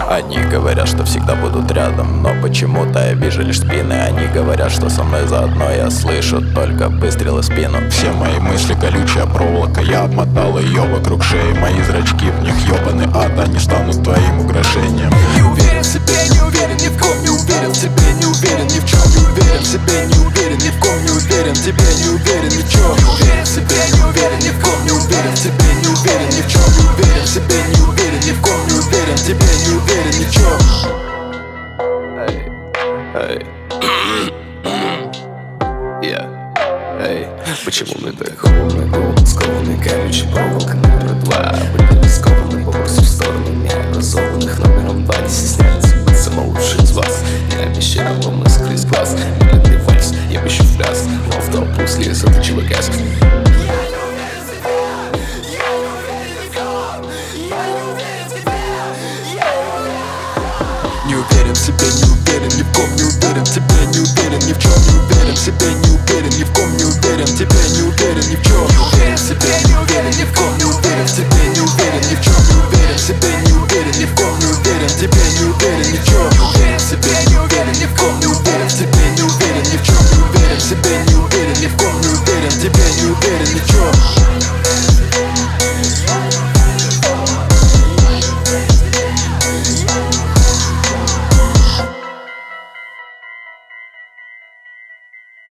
Они говорят, что всегда будут рядом, но почему-то я вижу лишь спины. Они говорят, что со мной заодно, я слышу только выстрелы в спину. Все мои мысли колючая проволока, я обмотал ее вокруг шеи. Мои зрачки, в них ёбаный ад, они станут твоим украшением. Не уверен в себе, не уверен ни в ком, не уверен в себе, не уверен ни в чем, не уверен в себе, не уверен ни в ком, не уверен в тебе, не уверен ни в чем. Не уверен в себе, не уверен ни в ком, не уверен в себе, не уверен ни в чем, не уверен в себе, не уверен ни в ком, не уверен в тебе, не уверен ни в чем. Почему мы так холодно, голод, скованный колючей проволокой? Номер 2, были скованы, попросив в сторону необразованных. Номером 2 не стесняется быть самым лучшим из вас. Я обещаю вам искры из глаз, медленный вальс, я пищу в пляс, но в толпу слез заточила газ. Не уверен в себе, не уверен ни в ком, не уверен в тебе, не уверен ни в чем, не уверен в себе, не уверен ни в ком, не уверен в тебе, не уверен ни в чем. Не уверен в себе, не уверен ни в ком, не уверен в тебе, не уверен ни в чем, не уверен в себе, не уверен ни в ком, не уверен в тебе, не уверен ни в чем. Не уверен в себе, не уверен ни в ком, не уверен в тебе, не уверен ни в чем, не уверен в себе, не уверен ни в ком, не уверен в тебе, не уверен ни в чем.